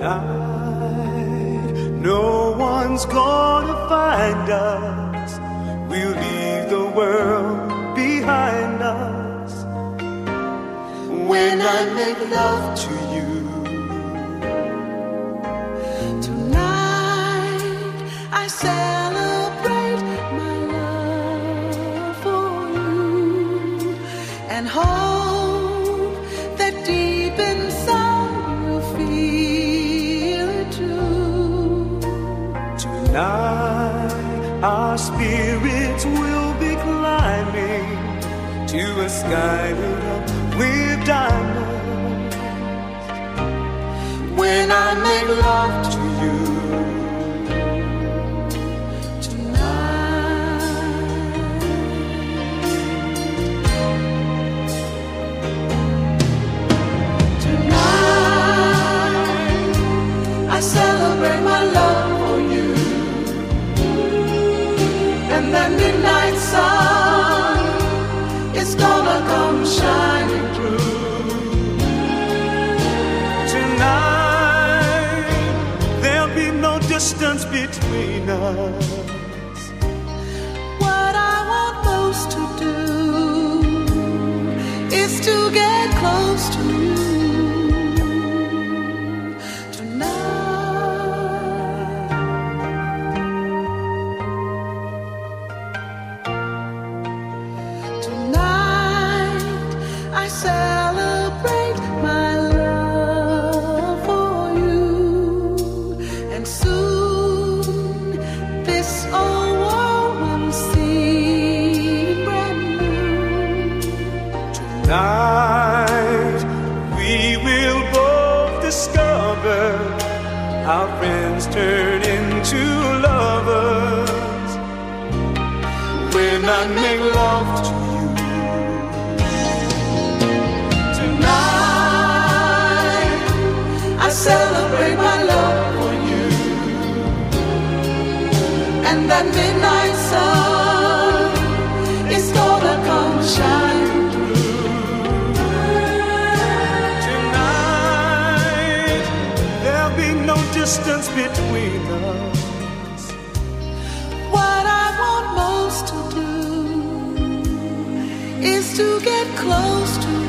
Tonight, no one's gonna find us. We'll leave the world behind us. When I make love to you, tonight I celebrate my love for you and hope that deep inside you feel it too. Tonight our spirits will be climbing to a sky lit up with diamonds. When I make love to you tonight, tonight I celebrate my love for you, and that midnight sun is gonna come shining through. Distance between us. What I want most to do is to get close to you tonight. Tonight I celebrate my love for you, and soon this old world will seem brand new. Tonight we will both discover our friends turn into lovers. When I make love to you tonight, I celebrate my love for you, and that midnight sun is gonna come shining through. tonight there'll be no distance between us. What I want most to do is to get close to you.